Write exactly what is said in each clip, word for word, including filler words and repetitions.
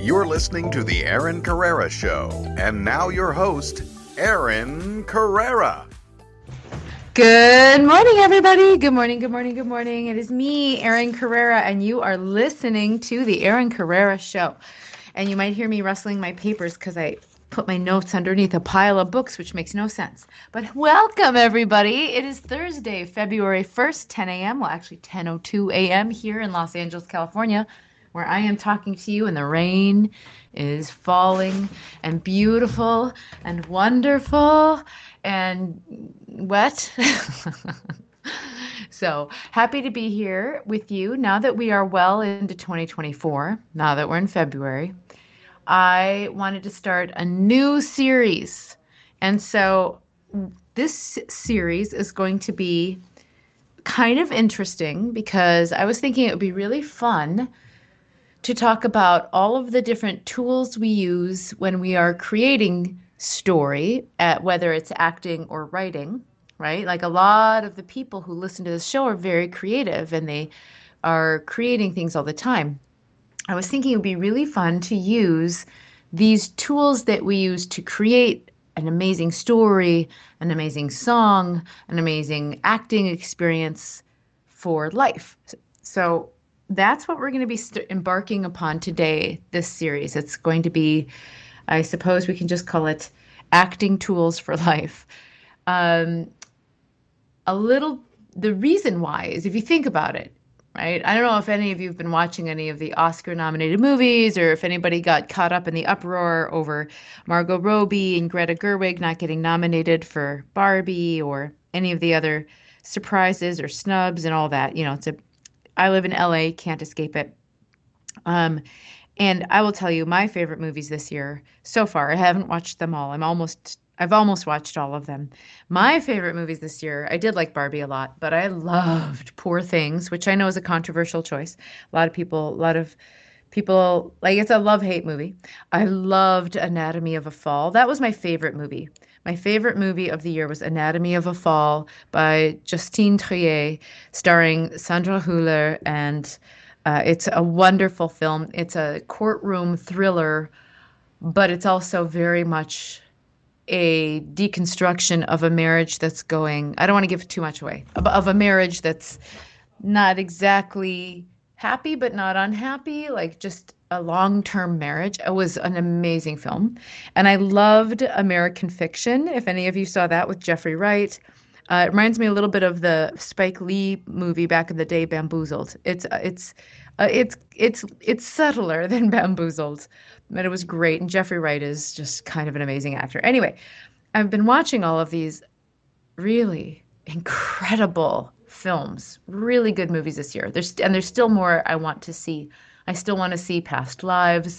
You're listening to The Aaron Carrera Show. And now your host, Aaron Carrera. Good morning, everybody. Good morning, good morning, good morning. It is me, Aaron Carrera, and you are listening to The Aaron Carrera Show. And you might hear me rustling my papers because I put my notes underneath a pile of books, which makes no sense. But welcome, everybody. It is Thursday, February first, ten a.m. Well, actually ten oh two a.m. here in Los Angeles, California, where I am talking to you, and the rain is falling and beautiful and wonderful and wet. So happy to be here with you now that we are well into twenty twenty-four, now that we're in February. I wanted to start a new series. And so this series is going to be kind of interesting because I was thinking it would be really fun to talk about all of the different tools we use when we are creating story, at whether it's acting or writing, right? Like a lot of the people who listen to this show are very creative and they are creating things all the time. I was thinking it would be really fun to use these tools that we use to create an amazing story, an amazing song, an amazing acting experience for life. So that's what we're going to be st- embarking upon today, this series. It's going to be, I suppose we can just call it Acting Tools for Life. Um, a little, the reason why is if you think about it, right? I don't know if any of you have been watching any of the Oscar-nominated movies or if anybody got caught up in the uproar over Margot Robbie and Greta Gerwig not getting nominated for Barbie or any of the other surprises or snubs and all that. You know, it's a, I live in L A, can't escape it. Um, and I will tell you my favorite movies this year so far. I haven't watched them all. I'm almost I've almost watched all of them. My favorite movies this year, I did like Barbie a lot, but I loved Poor Things, which I know is a controversial choice. A lot of people, a lot of people, like it's a love-hate movie. I loved Anatomy of a Fall. That was my favorite movie. My favorite movie of the year was Anatomy of a Fall by Justine Triet, starring Sandra Hüller, and uh, it's a wonderful film. It's a courtroom thriller, but it's also very much a deconstruction of a marriage that's going, I don't want to give too much away, of, of a marriage that's not exactly happy, but not unhappy, like just a long-term marriage. It was an amazing film. And I loved American Fiction, if any of you saw that with Jeffrey Wright. Uh, it reminds me a little bit of the Spike Lee movie back in the day, Bamboozled. It's it's uh, it's it's it's subtler than Bamboozled, but it was great. And Jeffrey Wright is just kind of an amazing actor. Anyway, I've been watching all of these really incredible films, really good movies this year. There's and there's still more I want to see. I still want to see Past Lives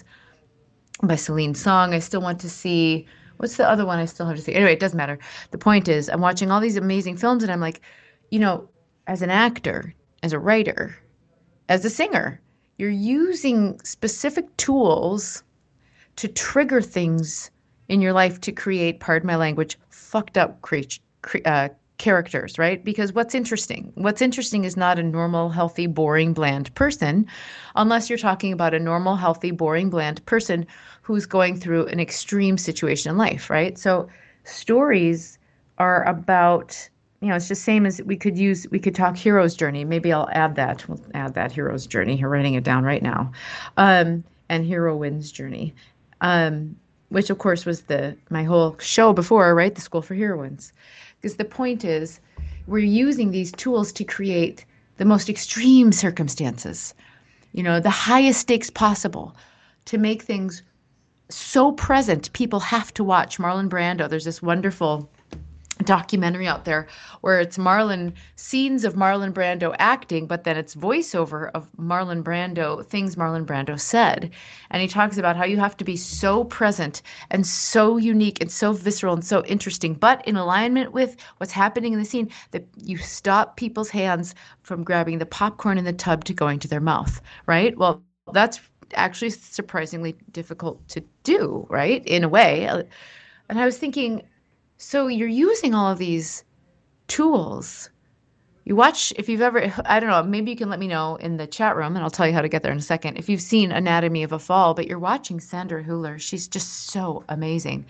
by Celine Song. I still want to see, what's the other one I still have to see? Anyway, it doesn't matter. The point is, I'm watching all these amazing films and I'm like, you know, as an actor, as a writer, as a singer, you're using specific tools to trigger things in your life to create, pardon my language, fucked up cre- cre- uh, characters, right? Because what's interesting? What's interesting is not a normal, healthy, boring, bland person, unless you're talking about a normal, healthy, boring, bland person who's going through an extreme situation in life, right? So stories are about, you know, it's the same as we could use, we could talk hero's journey. Maybe I'll add that. We'll add that hero's journey. You're writing it down right now. Um, and heroine's journey. Um, which of course was the my whole show before, right? The School for Heroines. Because the point is, we're using these tools to create the most extreme circumstances, you know, the highest stakes possible, to make things so present. People have to watch Marlon Brando. There's this wonderful documentary out there where it's Marlon, scenes of Marlon Brando acting, but then it's voiceover of Marlon Brando, things Marlon Brando said. And he talks about how you have to be so present and so unique and so visceral and so interesting, but in alignment with what's happening in the scene, that you stop people's hands from grabbing the popcorn in the tub to going to their mouth, right? Well, that's actually surprisingly difficult to do, right? In a way. And I was thinking, so you're using all of these tools You watch, if you've ever, I don't know, maybe you can let me know in the chat room and I'll tell you how to get there in a second. If you've seen Anatomy of a Fall, but you're watching Sandra Hüller, she's just so amazing.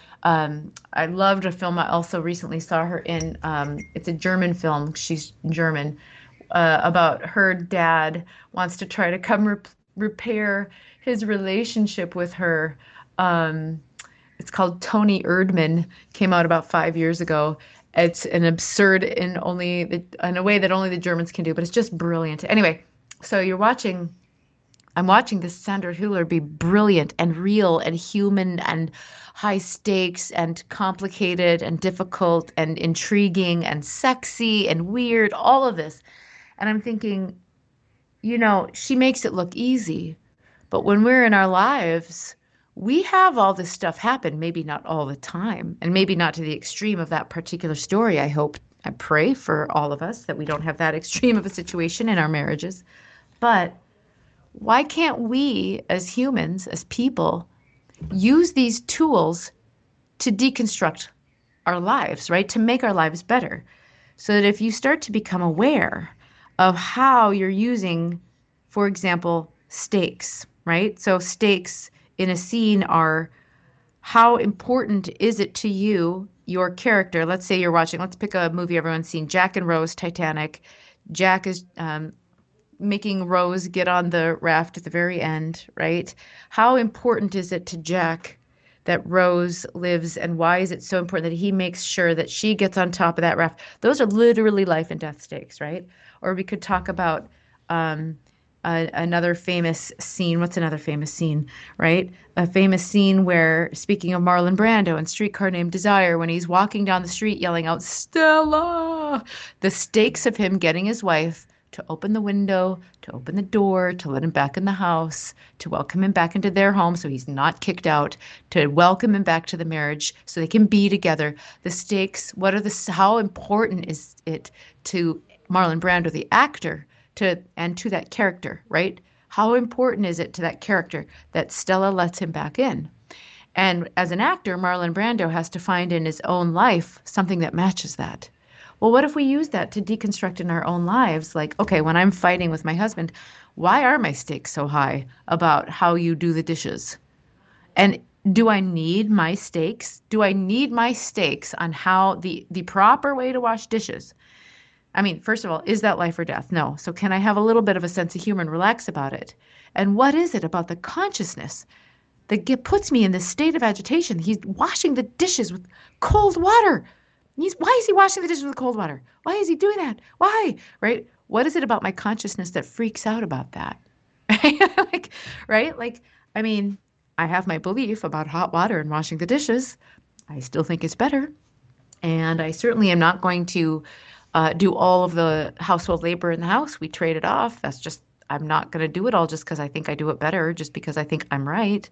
Um, I loved a film I also recently saw her in. Um, it's a German film. She's German. Uh, about her dad wants to try to come rep- repair his relationship with her. Um, it's called Tony Erdmann. Came out about five years ago. It's an absurd in only the, in a way that only the Germans can do, but it's just brilliant. Anyway, so you're watching. I'm watching this Sandra Hüller be brilliant and real and human and high stakes and complicated and difficult and intriguing and sexy and weird, all of this. And I'm thinking, you know, she makes it look easy. But when we're in our lives, we have all this stuff happen, maybe not all the time, and maybe not to the extreme of that particular story. I hope, I pray for all of us that we don't have that extreme of a situation in our marriages. But why can't we, as humans, as people, use these tools to deconstruct our lives, right? To make our lives better. So that if you start to become aware of how you're using, for example, stakes, right? So stakes in a scene are, how important is it to you, your character? Let's say you're watching, let's pick a movie everyone's seen, Jack and Rose, Titanic. Jack is um, making Rose get on the raft at the very end, right? How important is it to Jack that Rose lives, and why is it so important that he makes sure that she gets on top of that raft? Those are literally life and death stakes, right? Or we could talk about um, a, another famous scene. What's another famous scene, right? A famous scene where, speaking of Marlon Brando in Streetcar Named Desire, when he's walking down the street yelling out, Stella! The stakes of him getting his wife to open the window, to open the door, to let him back in the house, to welcome him back into their home so he's not kicked out, to welcome him back to the marriage so they can be together. The stakes, what are the, how important is it to Marlon Brando, the actor, to and to that character, right? How important is it to that character that Stella lets him back in? And as an actor, Marlon Brando has to find in his own life something that matches that. Well, what if we use that to deconstruct in our own lives? Like, okay, when I'm fighting with my husband, why are my stakes so high about how you do the dishes? And do I need my stakes? Do I need my stakes on how the, the proper way to wash dishes? I mean, first of all, is that life or death? No. So can I have a little bit of a sense of humor and relax about it? And what is it about the consciousness that get, puts me in this state of agitation? He's washing the dishes with cold water. He's, why is he washing the dishes with cold water? Why is he doing that? Why? Right? What is it about my consciousness that freaks out about that? like, right? Like, I mean, I have my belief about hot water and washing the dishes. I still think it's better. And I certainly am not going to uh, do all of the household labor in the house. We trade it off. That's just, I'm not going to do it all just because I think I do it better, just because I think I'm right.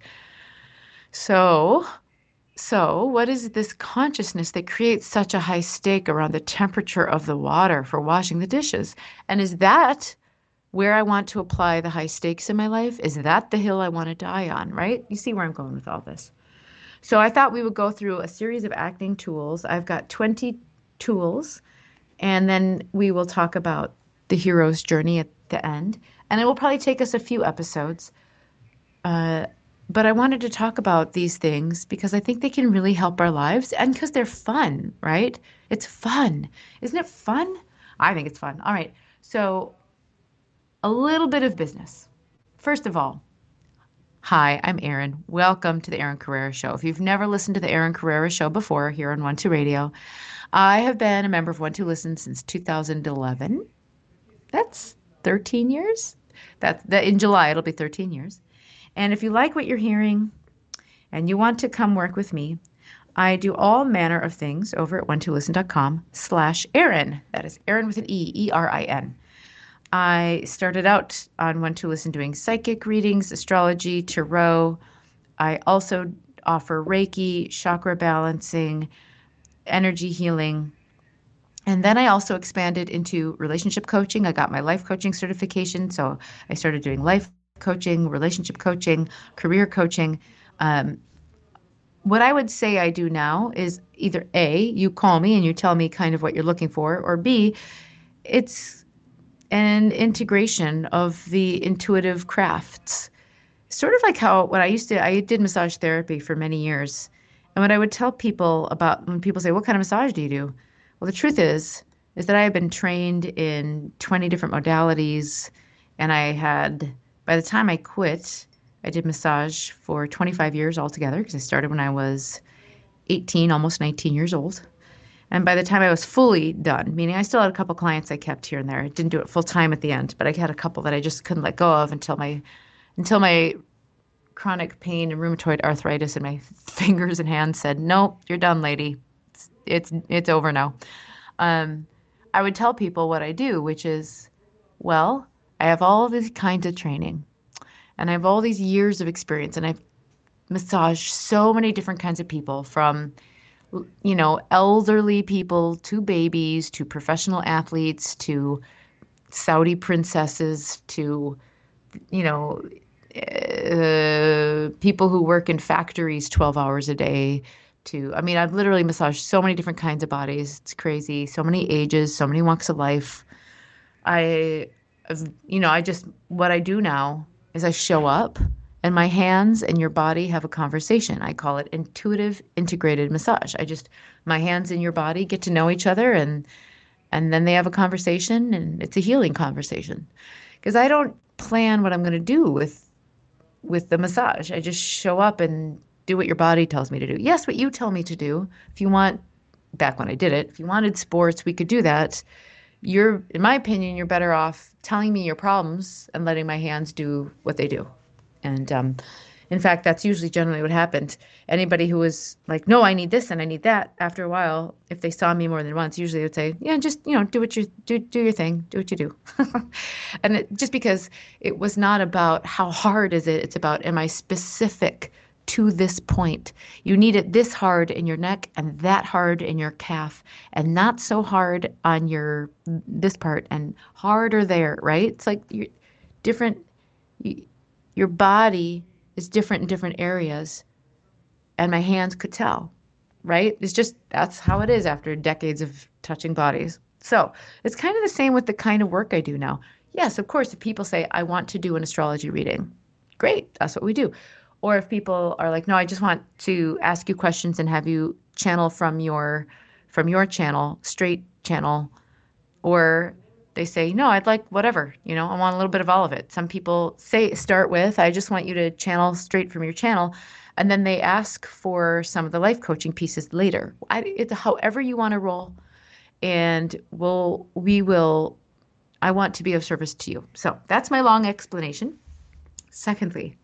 So... So what is this consciousness that creates such a high stake around the temperature of the water for washing the dishes? And is that where I want to apply the high stakes in my life? Is that the hill I want to die on, right? You see where I'm going with all this. So I thought we would go through a series of acting tools. I've got twenty tools, and then we will talk about the hero's journey at the end. And it will probably take us a few episodes. Uh, But I wanted to talk about these things because I think they can really help our lives, and because they're fun, right? It's fun. Isn't it fun? I think it's fun. All right. So a little bit of business. First of all, hi, I'm Erin. Welcome to the Erin Carrera Show. If you've never listened to the Erin Carrera Show before here on One Two Radio, I have been a member of One Two Listen since two thousand eleven. That's thirteen years. That, that in July, it'll be thirteen years. And if you like what you're hearing and you want to come work with me, I do all manner of things over at one two listen dot com slash Erin. That is Erin with an E, E R I N. I started out on One Two Listen doing psychic readings, astrology, tarot. I also offer Reiki, chakra balancing, energy healing. And then I also expanded into relationship coaching. I got my life coaching certification, so I started doing life coaching, relationship coaching, career coaching. Um, what I would say I do now is either A, you call me and you tell me kind of what you're looking for, or B, it's an integration of the intuitive crafts. Sort of like how when I used to, I did massage therapy for many years. And what I would tell people about when people say, what kind of massage do you do? Well, the truth is, is that I have been trained in twenty different modalities. And I had, by the time I quit, I did massage for twenty-five years altogether because I started when I was eighteen, almost nineteen years old. And by the time I was fully done, meaning I still had a couple clients I kept here and there. I didn't do it full time at the end, but I had a couple that I just couldn't let go of until my until my chronic pain and rheumatoid arthritis in my fingers and hands said, "Nope, you're done, lady. It's it's, it's over now." Um, I would tell people what I do, which is, well, I have all these kinds of training, and I have all these years of experience, and I've massaged so many different kinds of people, from you know, elderly people to babies to professional athletes to Saudi princesses to, you know, uh, people who work in factories twelve hours a day to, I mean, I've literally massaged so many different kinds of bodies. It's crazy. So many ages, so many walks of life. I, you know, I just, what I do now is I show up and my hands and your body have a conversation. I call it intuitive integrated massage. I just, my hands and your body get to know each other, and and then they have a conversation, and it's a healing conversation. Because I don't plan what I'm going to do with with the massage. I just show up and do what your body tells me to do. Yes, what you tell me to do. If you want, back when I did it, if you wanted sports, we could do that. You're, in my opinion, you're better off telling me your problems and letting my hands do what they do. And um, in fact, that's usually generally what happened. Anybody who was like, no, I need this and I need that, after a while, if they saw me more than once, usually they would say, yeah, just, you know, do what you do, do your thing, do what you do. And it, just because it was not about how hard is it, it's about, am I specific to this point? You need it this hard in your neck and that hard in your calf, and not so hard on your, this part, and harder there, right? It's like you're different. You, your body is different in different areas, and my hands could tell, right? It's just, that's how it is after decades of touching bodies. So it's kind of the same with the kind of work I do now. Yes, of course, if people say, I want to do an astrology reading, great, that's what we do. Or if people are like, no, I just want to ask you questions and have you channel from your from your channel, straight channel, or they say, no, I'd like whatever, you know, I want a little bit of all of it. Some people say, start with, I just want you to channel straight from your channel. And then they ask for some of the life coaching pieces later. I, it's however you want to roll. And we'll, we will, I want to be of service to you. So that's my long explanation. Secondly,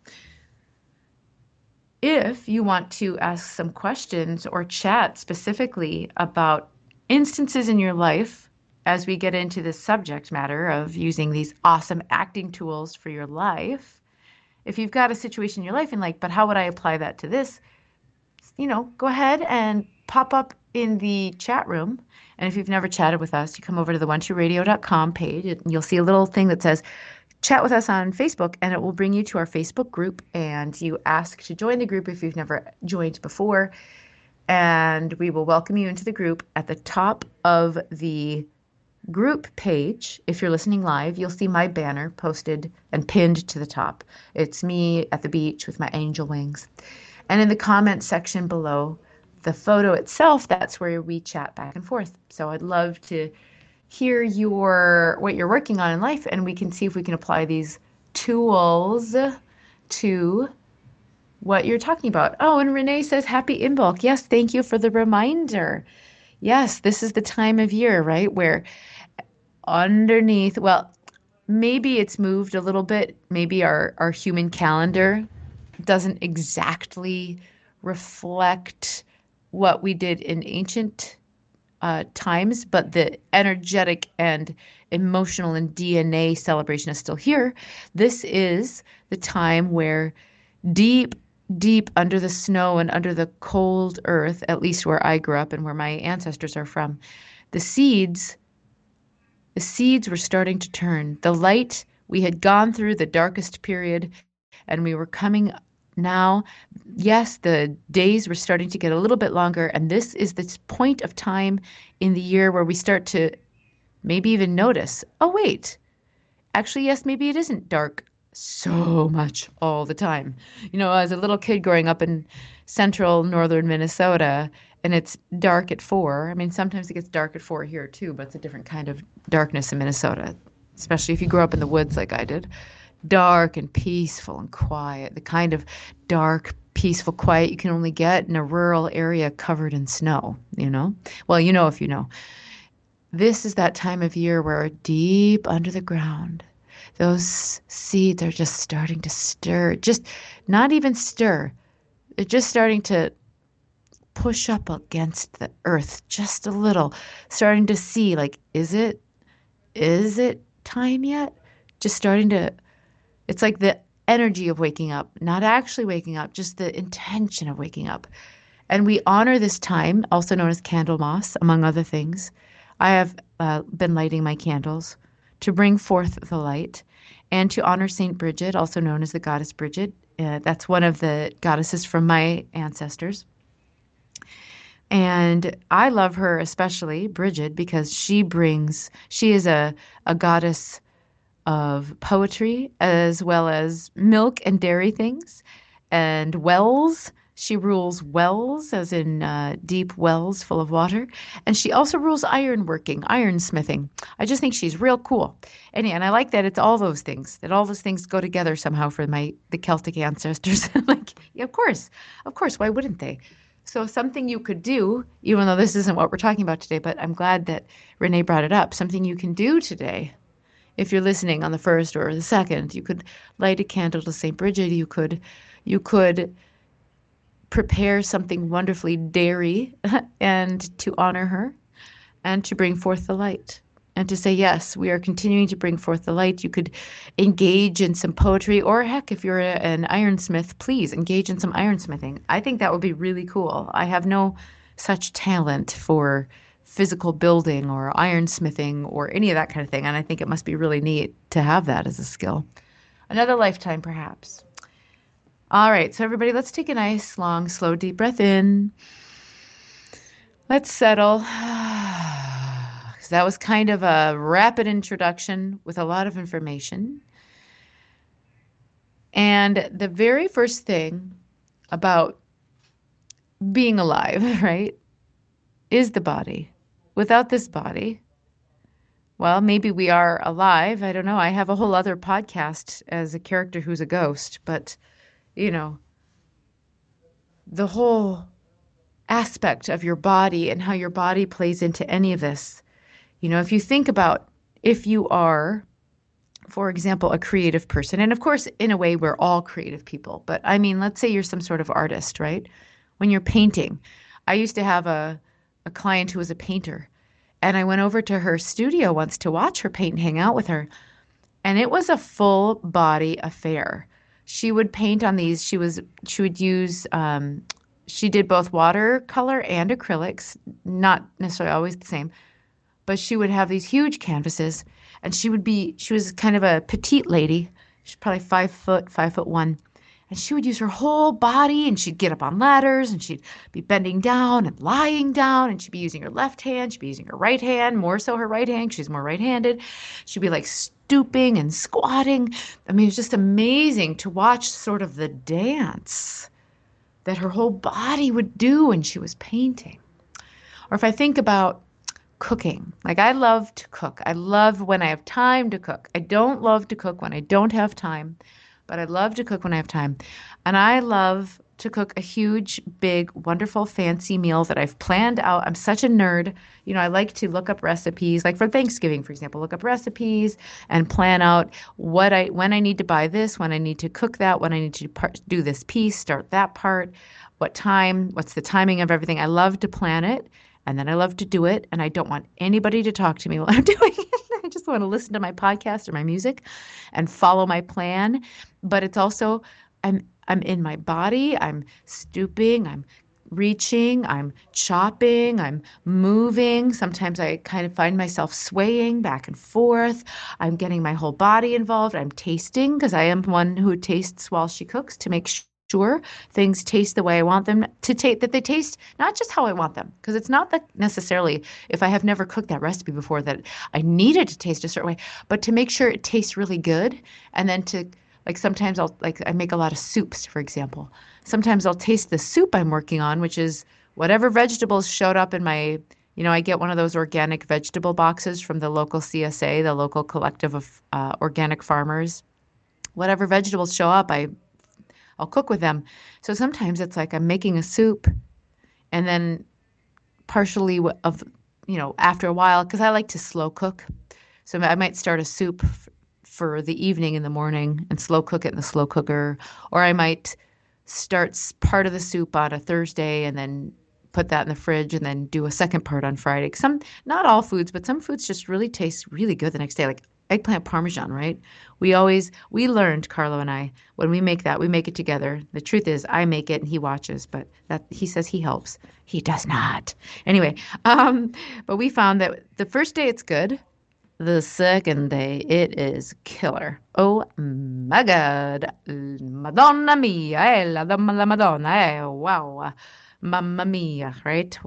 if you want to ask some questions or chat specifically about instances in your life, as we get into this subject matter of using these awesome acting tools for your life, if you've got a situation in your life and like, but how would I apply that to this? You know, go ahead and pop up in the chat room. And if you've never chatted with us, you come over to the one two radio dot com page and you'll see a little thing that says chat with us on Facebook, and it will bring you to our Facebook group. And you ask to join the group if you've never joined before. And we will welcome you into the group. At the top of the group page, if you're listening live, you'll see my banner posted and pinned to the top. It's me at the beach with my angel wings. And in the comment section below the photo itself, that's where we chat back and forth. So I'd love to hear your what you're working on in life, and we can see if we can apply these tools to what you're talking about. Oh, and Renee says happy Imbolc. Yes, thank you for the reminder. Yes, this is the time of year, right, where underneath, well, maybe it's moved a little bit. Maybe our, our human calendar doesn't exactly reflect what we did in ancient uh, times, but the energetic and emotional and D N A celebration is still here. This is the time where deep, deep under the snow and under the cold earth, at least where I grew up and where my ancestors are from, the seeds, the seeds were starting to turn. The light, we had gone through the darkest period and we were coming now. Yes, the days were starting to get a little bit longer. And this is this point of time in the year where we start to maybe even notice, oh, wait, actually, yes, maybe it isn't dark so much all the time. You know, as a little kid growing up in central northern Minnesota, and it's dark at four. I mean, sometimes it gets dark at four here too, but it's a different kind of darkness in Minnesota, especially if you grew up in the woods like I did. Dark and peaceful and quiet, the kind of dark, peaceful quiet you can only get in a rural area covered in snow, you know? Well, you know if you know. This is that time of year where deep under the ground, those seeds are just starting to stir. Just not even stir. They're just starting to push up against the earth just a little, starting to see like, is it, is it time yet? Just starting to, it's like the energy of waking up, not actually waking up, just the intention of waking up. And we honor this time, also known as Candlemas, among other things. I have uh, been lighting my candles to bring forth the light and to honor Saint Bridget, also known as the goddess Bridget. Uh, that's one of the goddesses from my ancestors. And I love her especially, Bridget, because she brings, she is a, a goddess of poetry as well as milk and dairy things and wells. She rules wells, as in uh, deep wells full of water. And she also rules ironworking, ironsmithing. I just think she's real cool. And, and I like that it's all those things, that all those things go together somehow for my the Celtic ancestors. Like, yeah, of course, of course, why wouldn't they? So something you could do, even though this isn't what we're talking about today, but I'm glad that Renee brought it up, something you can do today. If you're listening on the first or the second, you could light a candle to Saint Bridget. You could, you could prepare something wonderfully dairy and to honor her and to bring forth the light and to say, yes, we are continuing to bring forth the light. You could engage in some poetry, or heck, if you're a, an ironsmith, please engage in some ironsmithing. I think that would be really cool. I have no such talent for physical building or ironsmithing or any of that kind of thing. And I think it must be really neat to have that as a skill. Another lifetime, perhaps. All right, so everybody, let's take a nice, long, slow, deep breath in. Let's settle. Because that was kind of a rapid introduction with a lot of information. And the very first thing about being alive, right, is the body. Without this body, well, maybe we are alive. I don't know. I have a whole other podcast as a character who's a ghost, but you know, the whole aspect of your body and how your body plays into any of this. You know, if you think about if you are, for example, a creative person, and of course, in a way, we're all creative people, but I mean, let's say you're some sort of artist, right? When you're painting, I used to have a, a client who was a painter, and I went over to her studio once to watch her paint and hang out with her, and it was a full body affair. She would paint on these. She was she would use um, she did both watercolor and acrylics, not necessarily always the same, but she would have these huge canvases, and she would be she was kind of a petite lady. She's probably five foot, five foot one, and she would use her whole body, and she'd get up on ladders, and she'd be bending down and lying down, and she'd be using her left hand, she'd be using her right hand, more so her right hand. She's more right-handed. She'd be like stooping and squatting. I mean, it was just amazing to watch sort of the dance that her whole body would do when she was painting. Or if I think about cooking, like I love to cook. I love when I have time to cook. I don't love to cook when I don't have time, but I love to cook when I have time. And I love to cook a huge, big, wonderful, fancy meal that I've planned out. I'm such a nerd. You know, I like to look up recipes, like for Thanksgiving, for example, look up recipes and plan out what I, when I need to buy this, when I need to cook that, when I need to part, do this piece, start that part, what time, what's the timing of everything. I love to plan it. And then I love to do it. And I don't want anybody to talk to me while I'm doing it. I just want to listen to my podcast or my music and follow my plan. But it's also, I'm I'm in my body. I'm stooping. I'm reaching. I'm chopping. I'm moving. Sometimes I kind of find myself swaying back and forth. I'm getting my whole body involved. I'm tasting because I am one who tastes while she cooks to make sure things taste the way I want them to taste, that they taste not just how I want them. Because it's not that necessarily, if I have never cooked that recipe before, that I need it to taste a certain way, but to make sure it tastes really good. And then to, like, sometimes I'll, like, I make a lot of soups, for example. Sometimes I'll taste the soup I'm working on, which is whatever vegetables showed up in my, you know, I get one of those organic vegetable boxes from the local C S A, the local collective of uh, organic farmers. Whatever vegetables show up, I I'll cook with them. So sometimes it's like I'm making a soup, and then partially of, you know, after a while, because I like to slow cook. So I might start a soup f- for the evening in the morning and slow cook it in the slow cooker. Or I might start s- part of the soup on a Thursday and then put that in the fridge and then do a second part on Friday. Some, not all foods, but some foods just really taste really good the next day. Like eggplant parmesan, right? We always, we learned, Carlo and I, when we make that, we make it together. The truth is I make it and he watches, but that he says he helps. He does not. Anyway, um, but we found that the first day it's good. The second day, it is killer. Oh my God. Madonna mia, eh, la, la Madonna, eh, wow. Mamma mia, right?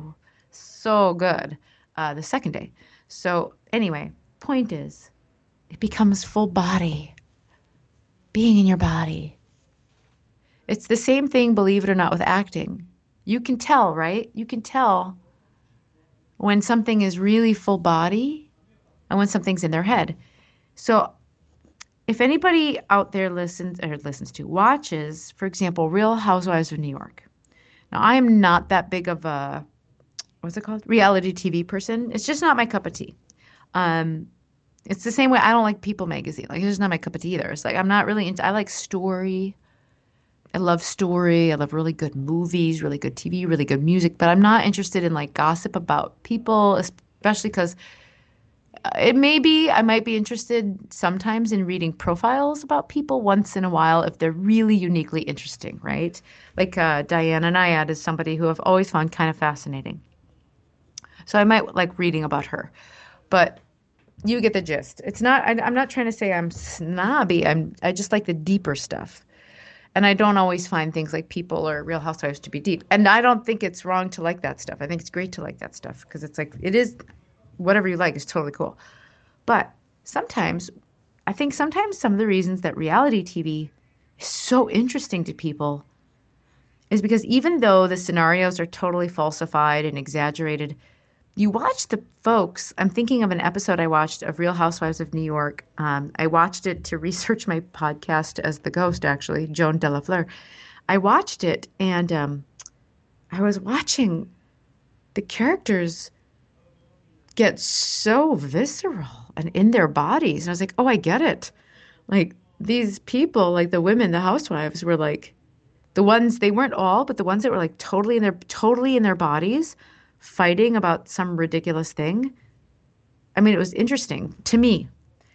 So good. Uh, the second day. So, anyway, point is, it becomes full body, being in your body. It's the same thing, believe it or not, with acting. You can tell, right? You can tell when something is really full body and when something's in their head. So if anybody out there listens or listens to, watches, for example, Real Housewives of New York. Now, I am not that big of a, what's it called? Reality T V person. It's just not my cup of tea. Um, it's the same way I don't like People magazine. Like, it's just not my cup of tea either. It's like, I'm not really into, I like story. I love story. I love really good movies, really good T V, really good music, but I'm not interested in like gossip about people, especially because it may be, I might be interested sometimes in reading profiles about people once in a while if they're really uniquely interesting, right? Like uh, Diana Nyad is somebody who I've always found kind of fascinating. So I might like reading about her. But you get the gist. It's not, I, I'm not trying to say I'm snobby. I'm, I just like the deeper stuff. And I don't always find things like People or Real Housewives to be deep. And I don't think it's wrong to like that stuff. I think it's great to like that stuff because it's like, it is, whatever you like is totally cool. But sometimes, I think sometimes some of the reasons that reality T V is so interesting to people is because even though the scenarios are totally falsified and exaggerated, you watch the folks. I'm thinking of an episode I watched of Real Housewives of New York. Um, I watched it to research my podcast as the ghost, actually, Joan Delafleur. I watched it and um, I was watching the characters get so visceral and in their bodies. And I was like, oh, I get it. Like these people, like the women, the housewives were like the ones, they weren't all, but the ones that were like totally in their, totally in their bodies fighting about some ridiculous thing. I mean, it was interesting to me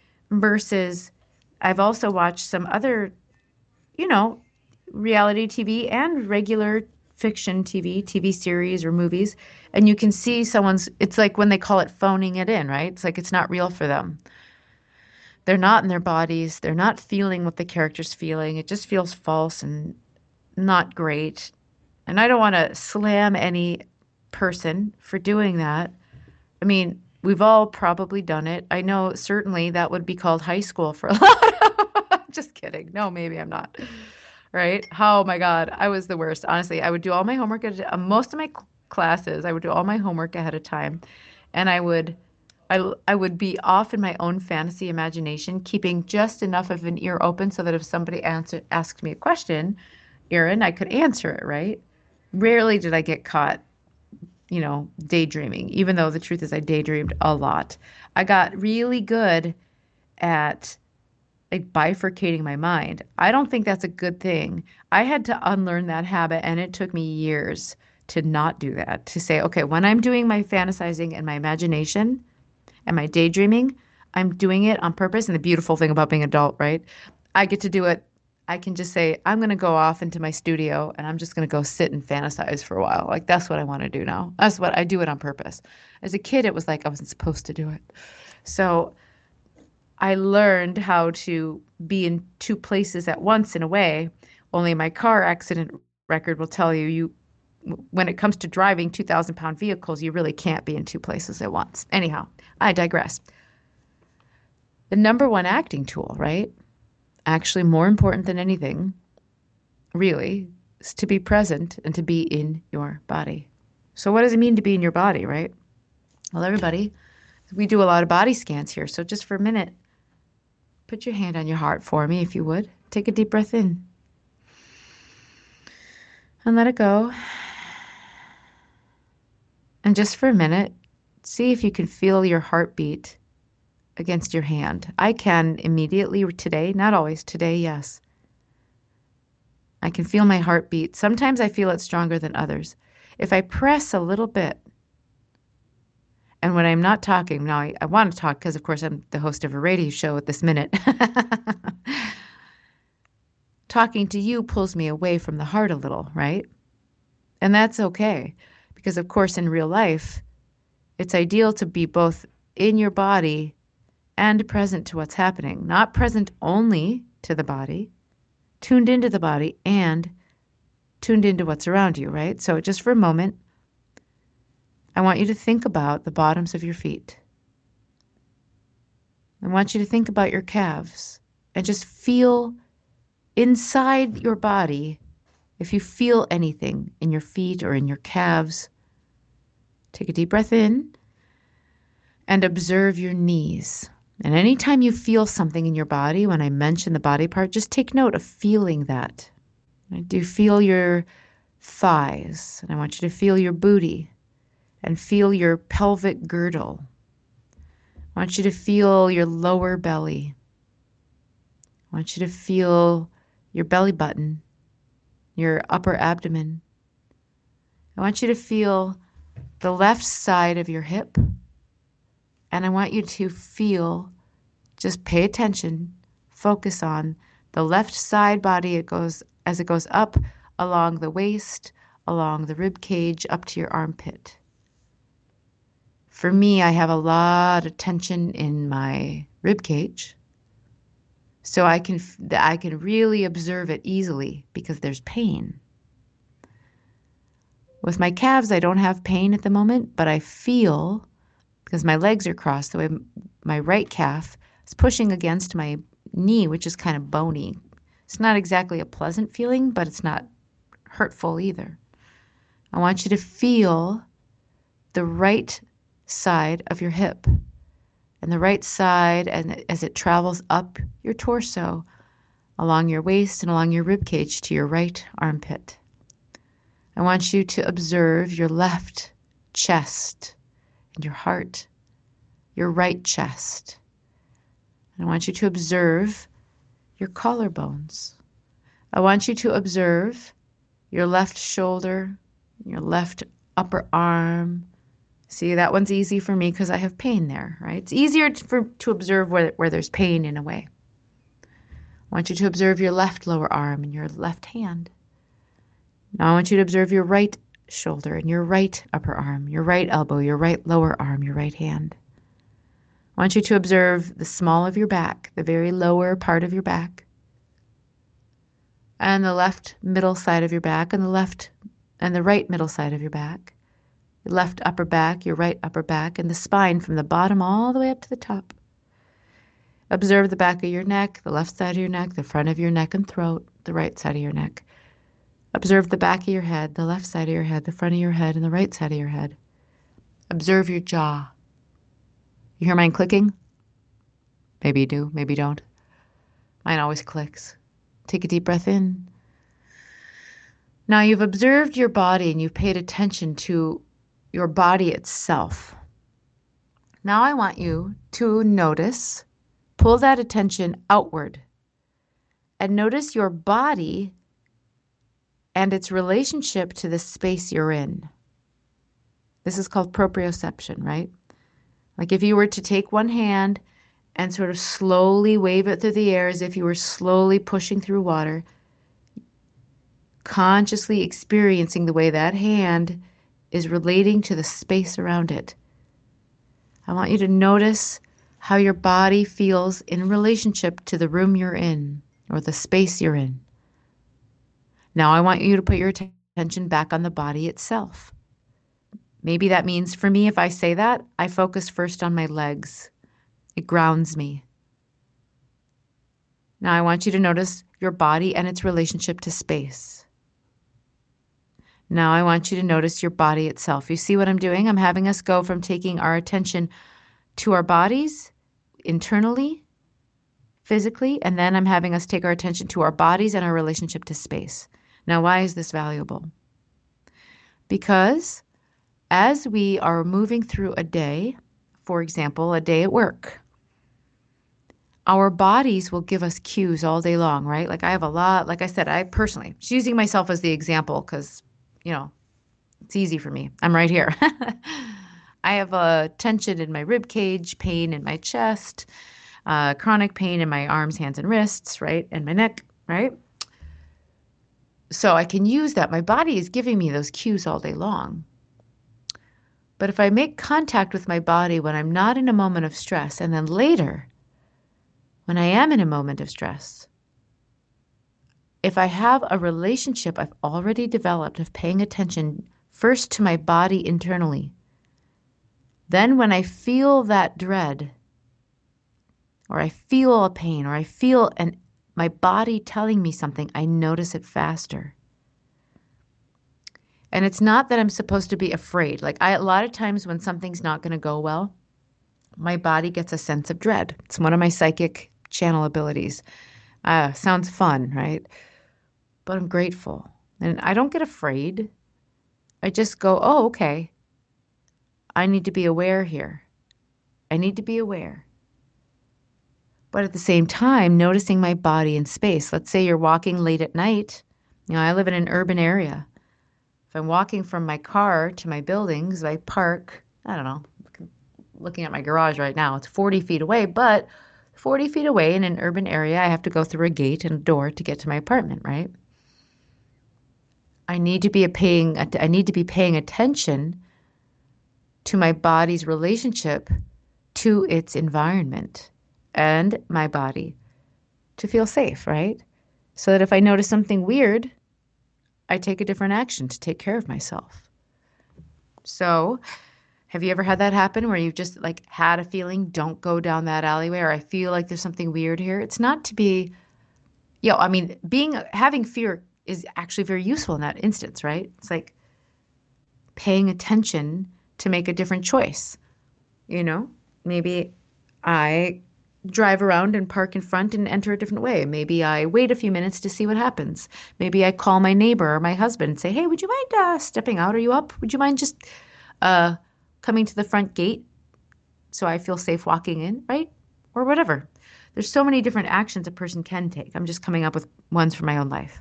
versus I've also watched some other, you know, reality T V and regular fiction T V, T V series or movies. And you can see someone's, it's like when they call it phoning it in, right? It's like it's not real for them. They're not in their bodies. They're not feeling what the character's feeling. It just feels false and not great. And I don't want to slam any person for doing that. I mean, we've all probably done it. I know certainly that would be called high school for a lot of, just kidding. No, maybe I'm not. Right? Oh my God. I was the worst. Honestly, I would do all my homework at uh, most of my cl- classes. I would do all my homework ahead of time. And I would I, I would be off in my own fantasy imagination, keeping just enough of an ear open so that if somebody answer, asked me a question, Erin, I could answer it, right? Rarely did I get caught, you know, daydreaming, even though the truth is I daydreamed a lot. I got really good at like bifurcating my mind. I don't think that's a good thing. I had to unlearn that habit and it took me years to not do that, to say, okay, when I'm doing my fantasizing and my imagination and my daydreaming, I'm doing it on purpose. And the beautiful thing about being an adult, right? I get to do it. I can just say, I'm going to go off into my studio and I'm just going to go sit and fantasize for a while. Like, that's what I want to do now. That's what I do it on purpose. As a kid, it was like I wasn't supposed to do it. So I learned how to be in two places at once in a way Only my car accident record will tell you you when it comes to driving two thousand pound vehicles, you really can't be in two places at once. Anyhow, I digress. The number one acting tool, right? Actually, more important than anything, really, is to be present and to be in your body. So, what does it mean to be in your body, right? Well, everybody, we do a lot of body scans here. So, just for a minute, put your hand on your heart for me, if you would. Take a deep breath in and let it go. And just for a minute, see if you can feel your heartbeat against your hand. I can immediately today, not always, today, yes. I can feel my heartbeat. Sometimes I feel it stronger than others. If I press a little bit, and when I'm not talking, now I, I want to talk because, of course, I'm the host of a radio show at this minute. Talking to you pulls me away from the heart a little, right? And that's okay. Because, of course, in real life, it's ideal to be both in your body and present to what's happening. Not present only to the body, tuned into the body, and tuned into what's around you, right? So just for a moment, I want you to think about the bottoms of your feet. I want you to think about your calves and just feel inside your body if you feel anything in your feet or in your calves. Take a deep breath in and observe your knees. And anytime you feel something in your body, when I mention the body part, just take note of feeling that. Do you feel your thighs? And I want you to feel your booty and feel your pelvic girdle. I want you to feel your lower belly. I want you to feel your belly button, your upper abdomen. I want you to feel the left side of your hip. And I want you to feel, just pay attention, focus on the left side body. It goes as it goes up along the waist, along the rib cage, up to your armpit. For me, I have a lot of tension in my rib cage. So I can I can really observe it easily because there's pain. With my calves, I don't have pain at the moment, but I feel, because my legs are crossed, the way my right calf is pushing against my knee, which is kind of bony. It's not exactly a pleasant feeling, but it's not hurtful either. I want you to feel the right side of your hip and the right side, and as it travels up your torso, along your waist and along your rib cage to your right armpit. I want you to observe your left chest and your heart, your right chest. And I want you to observe your collarbones. I want you to observe your left shoulder, your left upper arm. See, that one's easy for me because I have pain there, right? It's easier to, for, to observe where, where there's pain in a way. I want you to observe your left lower arm and your left hand. Now I want you to observe your right shoulder and your right upper arm, your right elbow, your right lower arm, your right hand. I want you to observe the small of your back, the very lower part of your back, and the left middle side of your back, and the left and the right middle side of your back, your left upper back, your right upper back, and the spine from the bottom all the way up to the top. Observe the back of your neck, the left side of your neck, the front of your neck and throat, the right side of your neck. Observe the back of your head, the left side of your head, the front of your head, and the right side of your head. Observe your jaw. You hear mine clicking? Maybe you do, maybe you don't. Mine always clicks. Take a deep breath in. Now you've observed your body and you've paid attention to your body itself. Now I want you to notice, pull that attention outward, and notice your body and its relationship to the space you're in. This is called proprioception, right? Like if you were to take one hand and sort of slowly wave it through the air as if you were slowly pushing through water, consciously experiencing the way that hand is relating to the space around it. I want you to notice how your body feels in relationship to the room you're in or the space you're in. Now I want you to put your att- attention back on the body itself. Maybe that means for me, if I say that, I focus first on my legs. It grounds me. Now I want you to notice your body and its relationship to space. Now I want you to notice your body itself. You see what I'm doing? I'm having us go from taking our attention to our bodies internally, physically, and then I'm having us take our attention to our bodies and our relationship to space. Now, why is this valuable? Because as we are moving through a day, for example, a day at work, our bodies will give us cues all day long, right? Like I have a lot, like I said, I personally, just using myself as the example because, you know, it's easy for me. I'm right here. I have a tension in my rib cage, pain in my chest, uh, chronic pain in my arms, hands, and wrists, right? And my neck, right? So I can use that. My body is giving me those cues all day long. But if I make contact with my body when I'm not in a moment of stress, and then later, when I am in a moment of stress, if I have a relationship I've already developed of paying attention first to my body internally, then when I feel that dread, or I feel a pain, or I feel an, my body telling me something, I notice it faster. And it's not that I'm supposed to be afraid. Like I, a lot of times when something's not going to go well, my body gets a sense of dread. It's one of my psychic channel abilities. Uh, sounds fun, right? But I'm grateful. And I don't get afraid. I just go, oh, okay. I need to be aware here. I need to be aware. But at the same time, noticing my body in space. Let's say you're walking late at night. You know, I live in an urban area. If I'm walking from my car to my buildings, I park, I don't know, looking at my garage right now, it's forty feet away, but forty feet away in an urban area, I have to go through a gate and a door to get to my apartment, right? I need to be a paying, I need to be paying attention to my body's relationship to its environment and my body to feel safe, right? So that if I notice something weird, I take a different action to take care of myself. So have you ever had that happen where you've just like had a feeling, don't go down that alleyway, or I feel like there's something weird here? It's not to be, you know, I mean, being, having fear is actually very useful in that instance, right? It's like paying attention to make a different choice. You know, maybe I drive around and park in front and enter a different way. Maybe I wait a few minutes to see what happens. Maybe I call my neighbor or my husband and say, hey, would you mind uh, stepping out? Are you up? Would you mind just uh, coming to the front gate so I feel safe walking in, right? Or whatever. There's so many different actions a person can take. I'm just coming up with ones for my own life.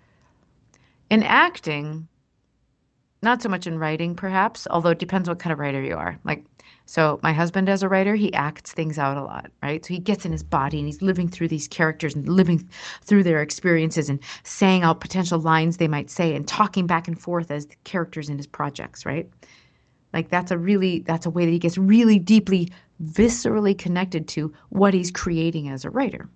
In acting, not so much in writing, perhaps, although it depends what kind of writer you are. Like, so my husband as a writer, he acts things out a lot, right? So he gets in his body and he's living through these characters and living through their experiences and saying out potential lines they might say and talking back and forth as the characters in his projects, right? Like that's a really, that's a way that he gets really deeply, viscerally connected to what he's creating as a writer.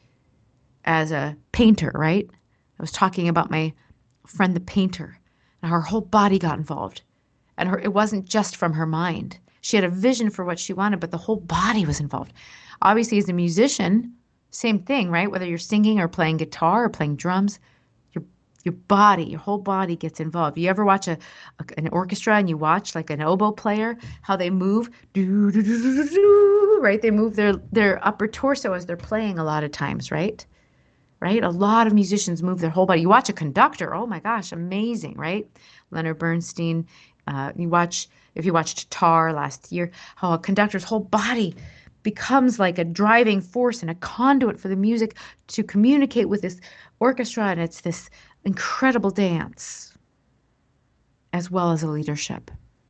As a painter, right? I was talking about my friend, the painter, and her whole body got involved. And her, it wasn't just from her mind. She had a vision for what she wanted, but the whole body was involved. Obviously, as a musician, same thing, right? Whether you're singing or playing guitar or playing drums, your your body, your whole body gets involved. You ever watch a, a an orchestra and you watch like an oboe player, how they move, do, do, do, do, do, right? They move their, their upper torso as they're playing a lot of times, right? Right? A lot of musicians move their whole body. You watch a conductor, oh my gosh, amazing, right? Leonard Bernstein. Uh, you watch, if you watched Tar last year, how a conductor's whole body becomes like a driving force and a conduit for the music to communicate with this orchestra, and it's this incredible dance, as well as a leadership.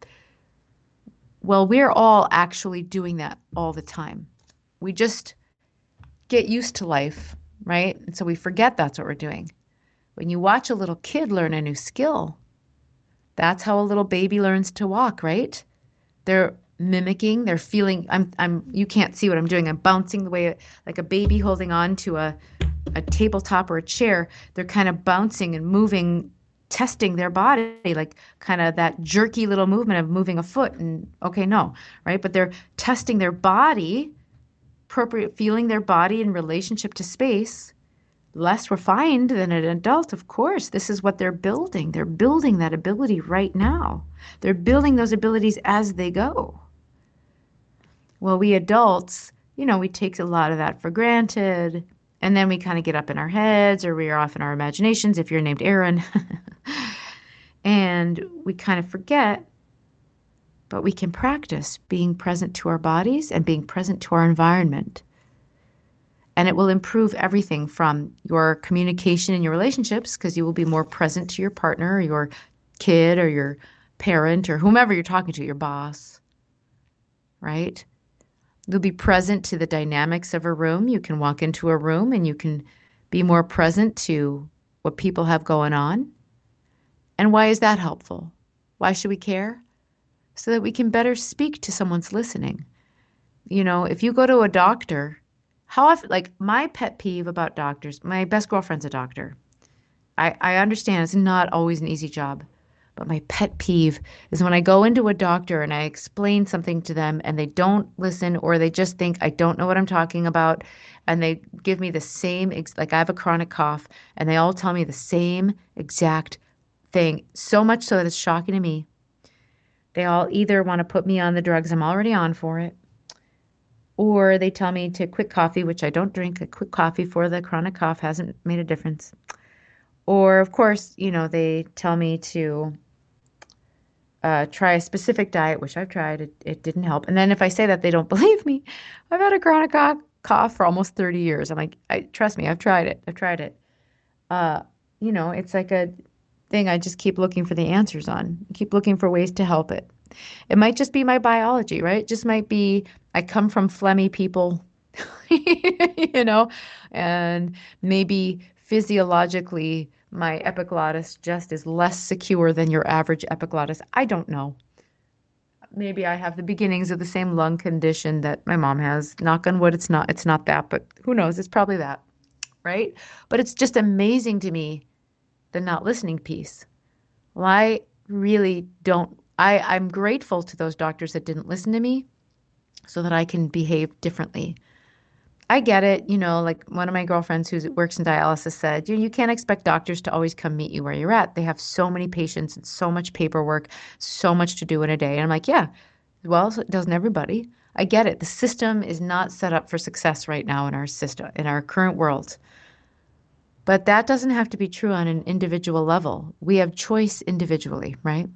Well, we're all actually doing that all the time. We just get used to life, right? And so we forget that's what we're doing. When you watch a little kid learn a new skill, that's how a little baby learns to walk, right? They're mimicking. They're feeling, I'm, I'm, you can't see what I'm doing. I'm bouncing the way like a baby holding on to a, a tabletop or a chair. They're kind of bouncing and moving, testing their body, like kind of that jerky little movement of moving a foot. And okay, no, right? But they're testing their body, appropriate, feeling their body in relationship to space. Less refined than an adult, of course. This is what they're building. They're building that ability right now. They're building those abilities as they go. Well, we adults, you know, we take a lot of that for granted. And then we kind of get up in our heads or we are off in our imaginations if you're named Aaron. And we kind of forget, but we can practice being present to our bodies and being present to our environment. And it will improve everything from your communication in your relationships because you will be more present to your partner or your kid or your parent or whomever you're talking to, your boss, right? You'll be present to the dynamics of a room. You can walk into a room and you can be more present to what people have going on. And why is that helpful? Why should we care? So that we can better speak to someone's listening. You know, if you go to a doctor, how often, like my pet peeve about doctors, my best girlfriend's a doctor. I, I understand it's not always an easy job, but my pet peeve is when I go into a doctor and I explain something to them and they don't listen or they just think I don't know what I'm talking about and they give me the same, ex- like I have a chronic cough and they all tell me the same exact thing, so much so that it's shocking to me. They all either want to put me on the drugs I'm already on for it, or they tell me to quit coffee, which I don't drink. A quick coffee for the chronic cough hasn't made a difference. Or, of course, you know, they tell me to uh, try a specific diet, which I've tried. It, it didn't help. And then if I say that, they don't believe me. I've had a chronic cough, cough for almost thirty years. I'm like, I, trust me, I've tried it. I've tried it. Uh, you know, it's like a thing I just keep looking for the answers on. Keep looking for ways to help it. It might just be my biology, right? It just might be I come from phlegmy people, you know, and maybe physiologically my epiglottis just is less secure than your average epiglottis. I don't know. Maybe I have the beginnings of the same lung condition that my mom has. Knock on wood, it's not, it's not that, but who knows? It's probably that, right? But it's just amazing to me, the not listening piece. Well, I really don't I, I'm grateful to those doctors that didn't listen to me so that I can behave differently. I get it. You know, like one of my girlfriends who works in dialysis said, you, you can't expect doctors to always come meet you where you're at. They have so many patients and so much paperwork, so much to do in a day. And I'm like, yeah, well, so doesn't everybody? I get it. The system is not set up for success right now in our system, in our current world. But that doesn't have to be true on an individual level. We have choice individually, right?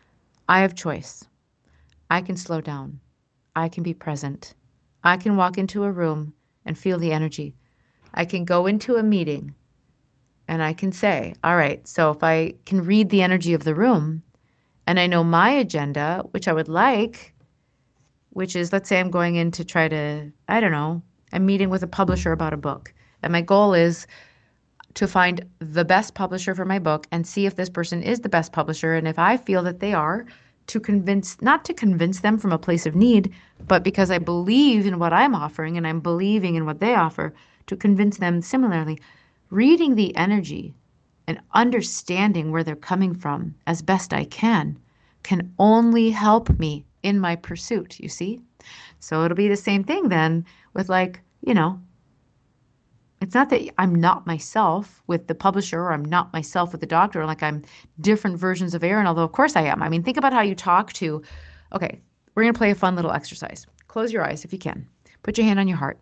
I have choice. I can slow down. I can be present. I can walk into a room and feel the energy. I can go into a meeting and I can say, all right, so if I can read the energy of the room and I know my agenda, which I would like, which is, let's say I'm going in to try to, I don't know, I'm meeting with a publisher about a book. And my goal is to find the best publisher for my book and see if this person is the best publisher. And if I feel that they are, to convince, not to convince them from a place of need, but because I believe in what I'm offering and I'm believing in what they offer, to convince them similarly. Reading the energy and understanding where they're coming from as best I can, can only help me in my pursuit, you see? So it'll be the same thing then with like, you know, it's not that I'm not myself with the publisher or I'm not myself with the doctor, like I'm different versions of Aaron, although of course I am. I mean, think about how you talk to, okay, we're going to play a fun little exercise. Close your eyes if you can. Put your hand on your heart.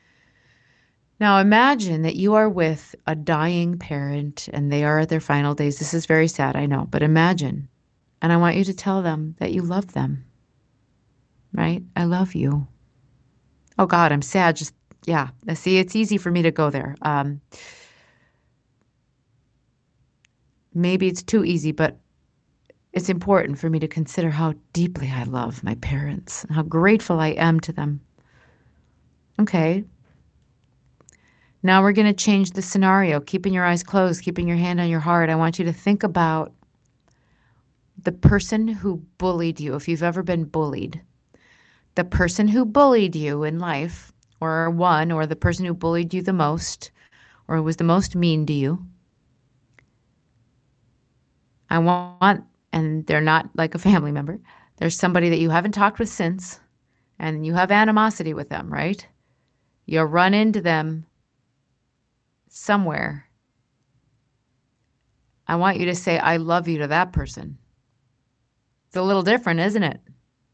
Now imagine that you are with a dying parent and they are at their final days. This is very sad, I know, but imagine. And I want you to tell them that you love them, right? I love you. Oh God, I'm sad. Just Yeah, see, it's easy for me to go there. Um, maybe it's too easy, but it's important for me to consider how deeply I love my parents and how grateful I am to them. Okay. Now we're going to change the scenario. Keeping your eyes closed, keeping your hand on your heart. I want you to think about the person who bullied you, if you've ever been bullied. the person who bullied you in life, or one, or the person who bullied you the most, or was the most mean to you. I want, and they're not like a family member. There's somebody that you haven't talked with since, and you have animosity with them, right? You'll run into them somewhere. I want you to say, I love you to that person. It's a little different, isn't it?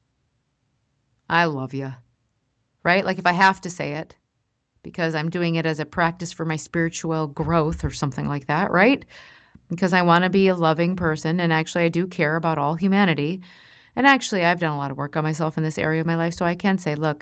I love you, right? Like if I have to say it because I'm doing it as a practice for my spiritual growth or something like that, right? Because I want to be a loving person. And actually, I do care about all humanity. And actually, I've done a lot of work on myself in this area of my life. So I can say, look,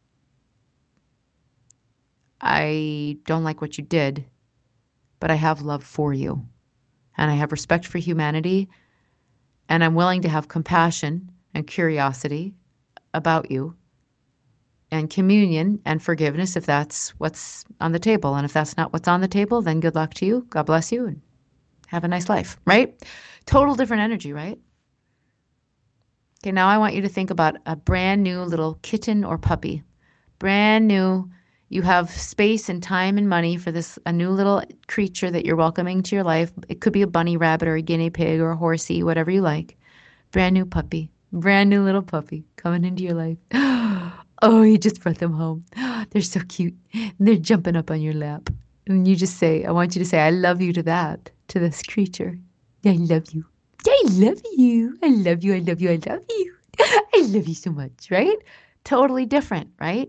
I don't like what you did, but I have love for you. And I have respect for humanity. And I'm willing to have compassion and curiosity about you and communion and forgiveness if that's what's on the table. And if that's not what's on the table, then good luck to you. God bless you and have a nice life, right? Total different energy, right? Okay, now I want you to think about a brand new little kitten or puppy. Brand new. You have space and time and money for this, a new little creature that you're welcoming to your life. It could be a bunny rabbit or a guinea pig or a horsey, whatever you like. Brand new puppy. Brand new little puppy coming into your life. Oh, you just brought them home. They're so cute. They're jumping up on your lap. And you just say, I want you to say, I love you to that, to this creature. I love you. I love you. I love you. I love you. I love you. I love you so much, right? Totally different, right?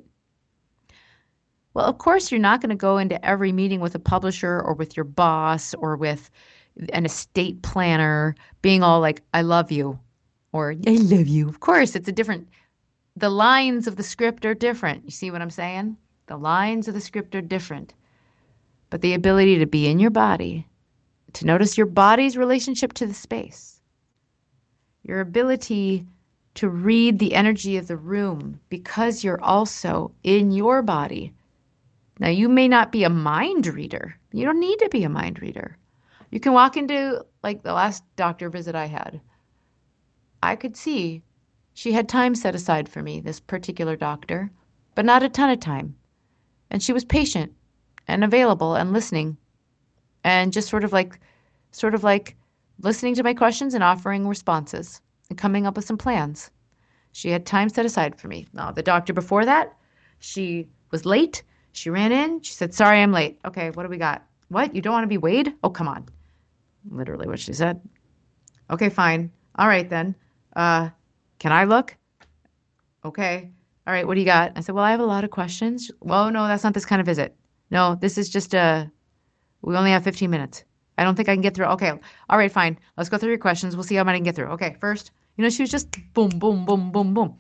Well, of course, you're not going to go into every meeting with a publisher or with your boss or with an estate planner being all like, I love you or I love you. Of course, it's a different, the lines of the script are different. You see what I'm saying? The lines of the script are different. But the ability to be in your body, to notice your body's relationship to the space, your ability to read the energy of the room because you're also in your body. Now, you may not be a mind reader. You don't need to be a mind reader. You can walk into, like the last doctor visit I had. I could see she had time set aside for me, this particular doctor, but not a ton of time. And she was patient and available and listening and just sort of like, sort of like listening to my questions and offering responses and coming up with some plans. She had time set aside for me. Now, the doctor before that, she was late. She ran in. She said, sorry, I'm late. Okay, what do we got? What? You don't want to be weighed? Oh, come on. Literally what she said. Okay, fine. All right, then. Uh, can I look? Okay. All right, what do you got? I said, well, I have a lot of questions. Well, no, that's not this kind of visit. No, this is just a, we only have fifteen minutes. I don't think I can get through. Okay. All right, fine. Let's go through your questions. We'll see how many I can get through. Okay, first, you know, she was just boom, boom, boom, boom, boom.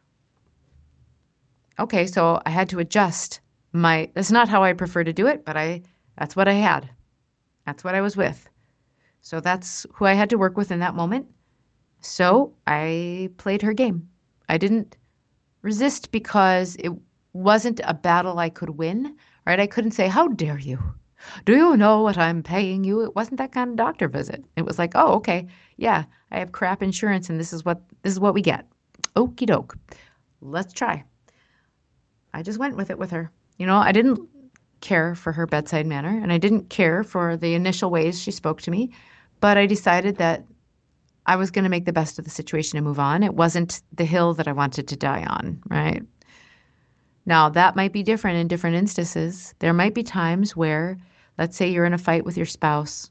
Okay, so I had to adjust my, that's not how I prefer to do it, but I, that's what I had. That's what I was with. So that's who I had to work with in that moment. So I played her game. I didn't resist because it wasn't a battle I could win, right? I couldn't say, how dare you? Do you know what I'm paying you? It wasn't that kind of doctor visit. It was like, oh, okay. Yeah, I have crap insurance and this is what, this is what we get. Okie doke. Let's try. I just went with it with her. You know, I didn't care for her bedside manner and I didn't care for the initial ways she spoke to me, but I decided that I was going to make the best of the situation and move on. It wasn't the hill that I wanted to die on, right? Now, that might be different in different instances. There might be times where, let's say you're in a fight with your spouse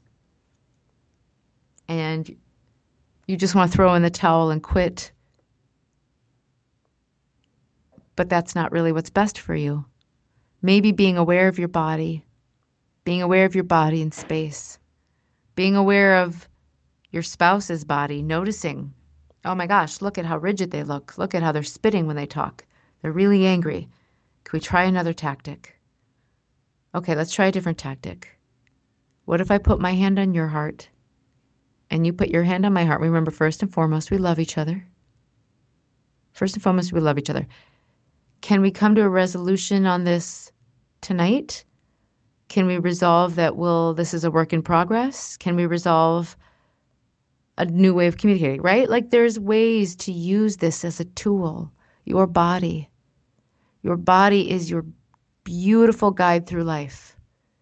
and you just want to throw in the towel and quit, but that's not really what's best for you. Maybe being aware of your body, being aware of your body in space, being aware of your spouse's body, noticing, oh my gosh, look at how rigid they look. Look at how they're spitting when they talk. They're really angry. Can we try another tactic? Okay, let's try a different tactic. What if I put my hand on your heart and you put your hand on my heart? Remember, first and foremost, we love each other. First and foremost, we love each other. Can we come to a resolution on this tonight? Can we resolve that, well, this is a work in progress? Can we resolve a new way of communicating, right? Like there's ways to use this as a tool. Your body. Your body is your beautiful guide through life.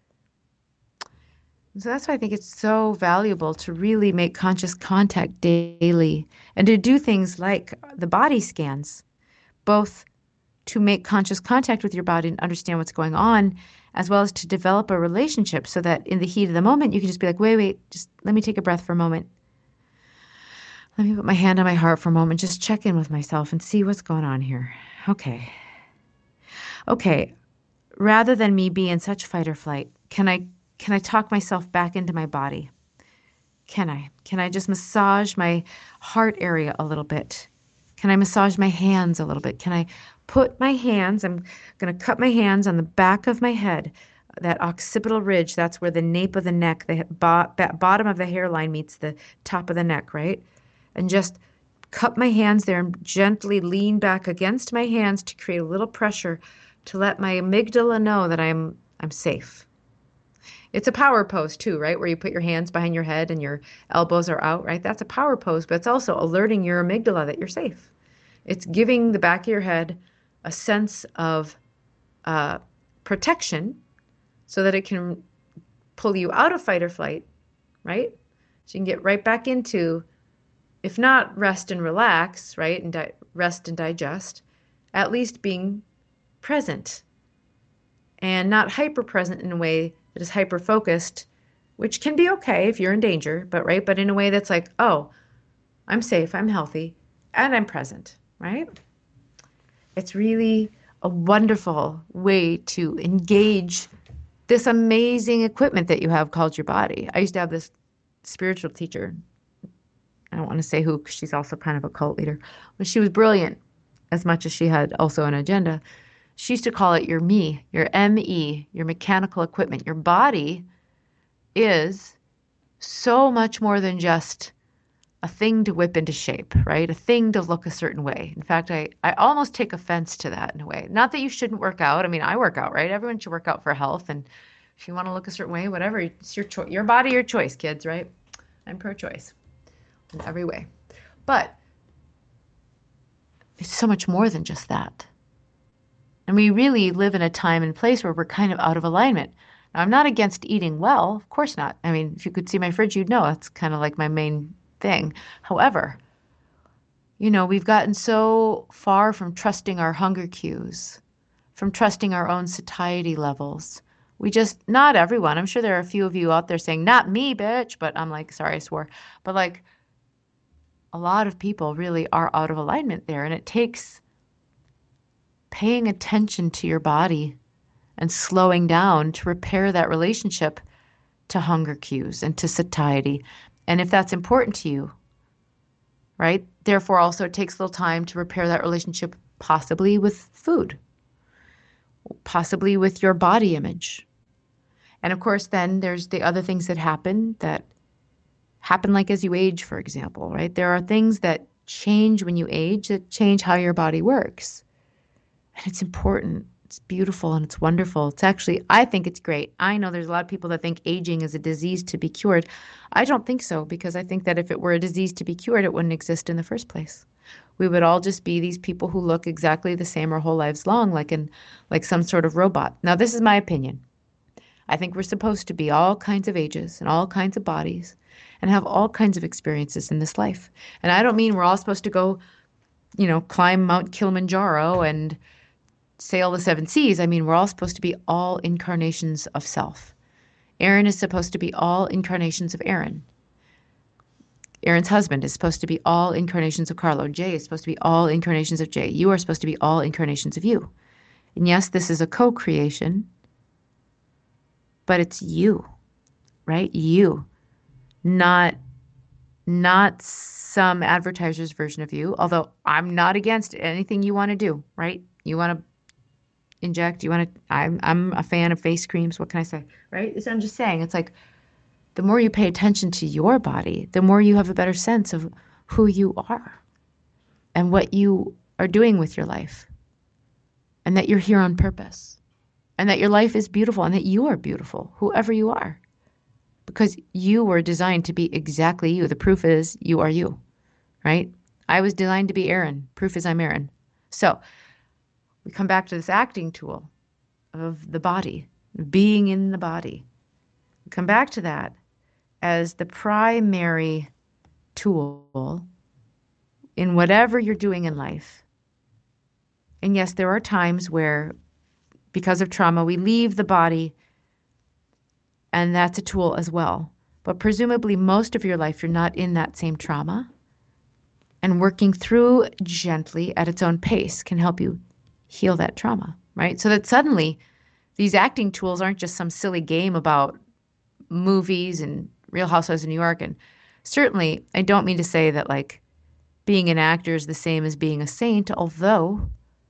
So that's why I think it's so valuable to really make conscious contact daily and to do things like the body scans, both to make conscious contact with your body and understand what's going on, as well as to develop a relationship so that in the heat of the moment, you can just be like, wait, wait, just let me take a breath for a moment. Let me put my hand on my heart for a moment, just check in with myself and see what's going on here. Okay. Okay. Rather than me be in such fight or flight, can I Can I talk myself back into my body? Can I? Can I just massage my heart area a little bit? Can I massage my hands a little bit? Can I put my hands, I'm going to cup my hands on the back of my head, that occipital ridge, that's where the nape of the neck, the bo- bottom of the hairline meets the top of the neck, right? And just cup my hands there and gently lean back against my hands to create a little pressure to let my amygdala know that I'm I'm safe. It's a power pose too, right? Where you put your hands behind your head and your elbows are out, right? That's a power pose, but it's also alerting your amygdala that you're safe. It's giving the back of your head a sense of uh, protection so that it can pull you out of fight or flight, right? So you can get right back into, if not rest and relax, right? And di- rest and digest, at least being present and not hyper present in a way that is hyper focused, which can be okay if you're in danger, but right, but in a way that's like, oh, I'm safe, I'm healthy, and I'm present, right? It's really a wonderful way to engage this amazing equipment that you have called your body. I used to have this spiritual teacher. I don't want to say who, because she's also kind of a cult leader, but she was brilliant as much as she had also an agenda. She used to call it your me, your M E, your mechanical equipment. Your body is so much more than just a thing to whip into shape, right? A thing to look a certain way. In fact, I, I almost take offense to that in a way. Not that you shouldn't work out. I mean, I work out, right? Everyone should work out for health. And if you want to look a certain way, whatever, it's your choice, your body, your choice, kids, right? I'm pro-choice in every way. But it's so much more than just that. And we really live in a time and place where we're kind of out of alignment. Now, I'm not against eating well. Of course not. I mean, if you could see my fridge, you'd know it's kind of like my main thing. However, you know, we've gotten so far from trusting our hunger cues, from trusting our own satiety levels. We just, not everyone. I'm sure there are a few of you out there saying, not me, bitch. But I'm like, sorry, I swore. But like, a lot of people really are out of alignment there. And it takes paying attention to your body and slowing down to repair that relationship to hunger cues and to satiety. And if that's important to you, right? Therefore, also it takes a little time to repair that relationship, possibly with food, possibly with your body image. And of course, then there's the other things that happen that happen like as you age, for example, right? There are things that change when you age that change how your body works. And it's important. It's beautiful and it's wonderful. It's actually, I think it's great. I know there's a lot of people that think aging is a disease to be cured. I don't think so, because I think that if it were a disease to be cured, it wouldn't exist in the first place. We would all just be these people who look exactly the same our whole lives long, like in like some sort of robot. Now, this is my opinion. I think we're supposed to be all kinds of ages and all kinds of bodies and have all kinds of experiences in this life. And I don't mean we're all supposed to go, you know, climb Mount Kilimanjaro and sail the seven seas. I mean, we're all supposed to be all incarnations of self. Aaron is supposed to be all incarnations of Aaron. Aaron's husband is supposed to be all incarnations of Carlo. Jay is supposed to be all incarnations of Jay. You are supposed to be all incarnations of you. And yes, this is a co-creation, but it's you, right? You, not, not some advertiser's version of you, although I'm not against anything you want to do, right? You want to inject, you want to, I'm, I'm a fan of face creams. What can I say? Right? So I'm just saying, it's like, the more you pay attention to your body, the more you have a better sense of who you are and what you are doing with your life, and that you're here on purpose, and that your life is beautiful, and that you are beautiful, whoever you are, because you were designed to be exactly you. The proof is you are you, right? I was designed to be Aaron. Proof is I'm Aaron. So we come back to this acting tool of the body, being in the body. We come back to that as the primary tool in whatever you're doing in life. And yes, there are times where, because of trauma, we leave the body, and that's a tool as well. But presumably most of your life, you're not in that same trauma. And working through gently at its own pace can help you heal that trauma, right? So that suddenly these acting tools aren't just some silly game about movies and Real Housewives of New York. And certainly, I don't mean to say that like being an actor is the same as being a saint, although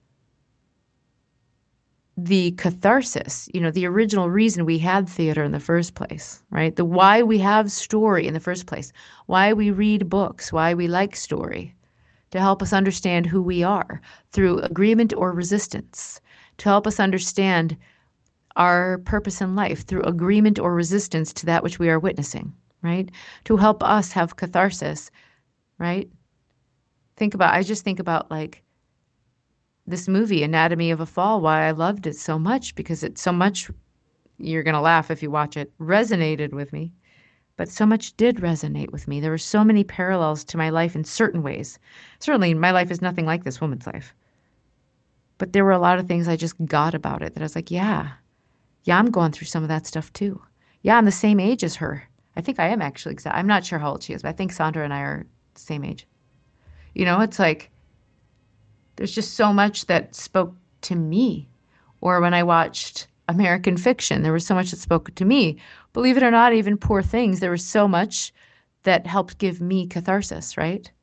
the catharsis, you know, the original reason we had theater in the first place, right? The why we have story in the first place, why we read books, why we like story, to help us understand who we are through agreement or resistance, to help us understand our purpose in life through agreement or resistance to that which we are witnessing, right? To help us have catharsis, right? Think about, I just think about like this movie, Anatomy of a Fall, why I loved it so much, because it's so much, you're going to laugh if you watch it, resonated with me. But so much did resonate with me. There were so many parallels to my life in certain ways. Certainly, my life is nothing like this woman's life. But there were a lot of things I just got about it that I was like, yeah, yeah, I'm going through some of that stuff too. Yeah, I'm the same age as her. I think I am actually. I'm not sure how old she is, but I think Sandra and I are the same age. You know, it's like, there's just so much that spoke to me. Or when I watched American Fiction, there was so much that spoke to me. Believe it or not, even Poor Things, there was so much that helped give me catharsis, right?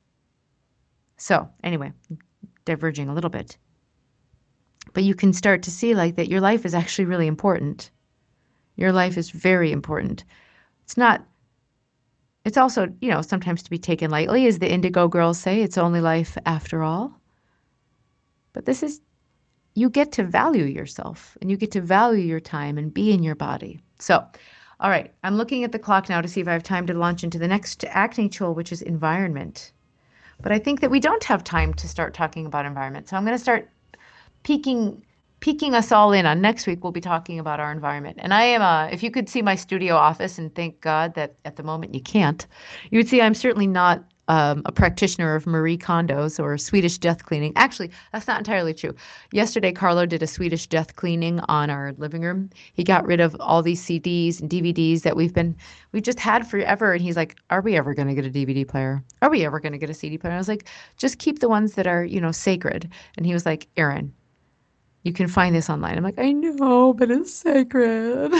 So anyway, diverging a little bit. But you can start to see like that your life is actually really important. Your life is very important. It's not, it's also, you know, sometimes to be taken lightly, as the Indigo Girls say, it's only life after all. But this is, you get to value yourself and you get to value your time and be in your body. So, all right, I'm looking at the clock now to see if I have time to launch into the next acting tool, which is environment. But I think that we don't have time to start talking about environment. So I'm going to start peeking peeking us all in on next week. We'll be talking about our environment. And I am, uh, if you could see my studio office, and thank God that at the moment you can't, you would see I'm certainly not um, a practitioner of Marie Kondo's or Swedish death cleaning. Actually, that's not entirely true. Yesterday, Carlo did a Swedish death cleaning on our living room. He got rid of all these C Ds and D V Ds that we've been, we've just had forever. And he's like, are we ever going to get a D V D player? Are we ever going to get a C D player? And I was like, just keep the ones that are, you know, sacred. And he was like, Erin, you can find this online. I'm like, I know, but it's sacred.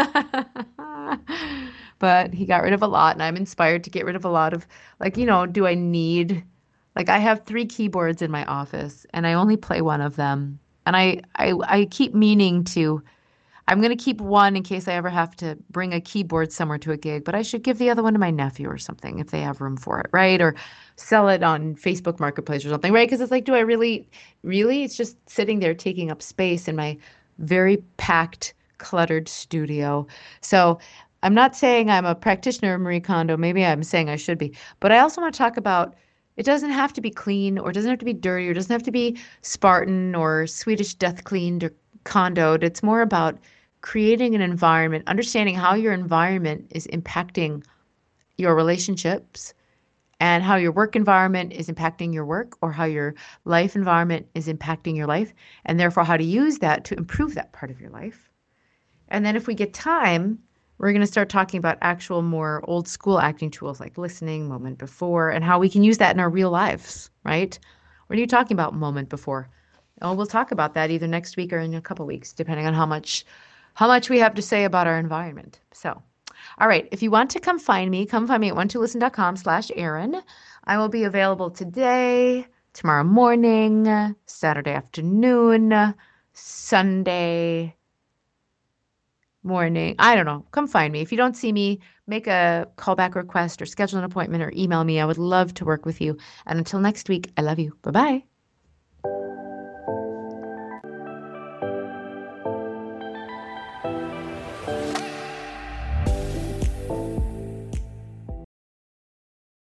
But he got rid of a lot, and I'm inspired to get rid of a lot of, like, you know, do I need, like, I have three keyboards in my office, and I only play one of them. And I, I, I keep meaning to, I'm going to keep one in case I ever have to bring a keyboard somewhere to a gig, but I should give the other one to my nephew or something if they have room for it, right? Or sell it on Facebook Marketplace or something, right? Because it's like, do I really, really? It's just sitting there taking up space in my very packed, cluttered studio. So I'm not saying I'm a practitioner of Marie Kondo. Maybe I'm saying I should be. But I also want to talk about, it doesn't have to be clean, or it doesn't have to be dirty, or it doesn't have to be Spartan or Swedish death cleaned or condoed. It's more about creating an environment, understanding how your environment is impacting your relationships, and how your work environment is impacting your work, or how your life environment is impacting your life, and therefore how to use that to improve that part of your life. And then if we get time, we're going to start talking about actual more old school acting tools like listening, moment before, and how we can use that in our real lives, right? What are you talking about moment before? Oh, we'll talk about that either next week or in a couple weeks, depending on how much how much we have to say about our environment. So, all right, if you want to come find me, come find me at one two listen dot com slash Erin. I will be available today, tomorrow morning, Saturday afternoon, Sunday morning. I don't know. Come find me. If you don't see me, make a callback request or schedule an appointment or email me. I would love to work with you. And until next week, I love you. Bye-bye.